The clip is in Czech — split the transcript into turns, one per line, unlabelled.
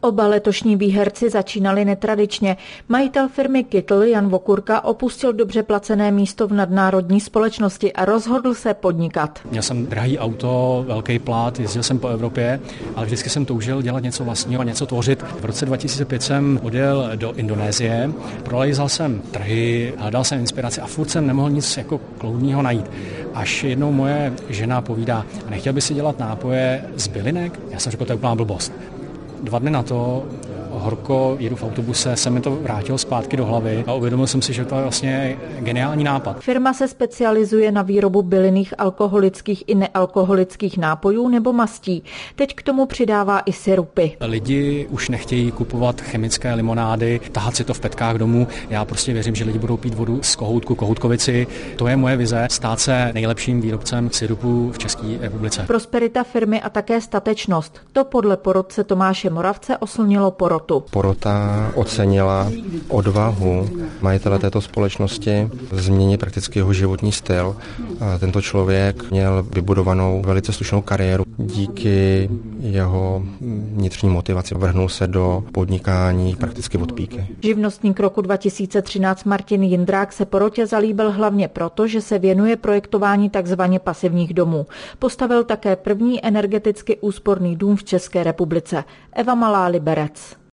Oba letošní výherci začínali netradičně. Majitel firmy Kytl Jan Vokurka opustil dobře placené místo v nadnárodní společnosti a rozhodl se podnikat.
Měl jsem drahý auto, velký plát, jezdil jsem po Evropě, ale vždycky jsem toužil dělat něco vlastního a něco tvořit. V roce 2005 jsem odjel do Indonésie, prolejzal jsem trhy, hledal jsem inspiraci a furt jsem nemohl nic jako kloudního najít. Až jednou moje žena povídá, nechtěl by si dělat nápoje z bylinek? Já jsem řekl, to je úplná blbost. 2 dny na to, horko, jedu v autobuse, se mi to vrátilo zpátky do hlavy a uvědomil jsem si, že to je vlastně geniální nápad.
Firma se specializuje na výrobu bylinných alkoholických i nealkoholických nápojů nebo mastí. Teď k tomu přidává i sirupy.
Lidi už nechtějí kupovat chemické limonády, tahat si to v petkách domů. Já prostě věřím, že lidi budou pít vodu z kohoutku, kohoutkovici. To je moje vize, stát se nejlepším výrobcem sirupů v České republice.
Prosperita firmy a také statečnost. To podle porotce Tomáše Moravce oslnilo porotu.
Porota ocenila odvahu majitele této společnosti změnit prakticky jeho životní styl. Tento člověk měl vybudovanou velice slušnou kariéru. Díky jeho vnitřní motivaci vrhnul se do podnikání prakticky od píky.
Živnostník roku 2013 Martin Jindrák se porotě zalíbil hlavně proto, že se věnuje projektování takzvaně pasivních domů. Postavil také první energeticky úsporný dům v České republice. Eva Malá, Liberec.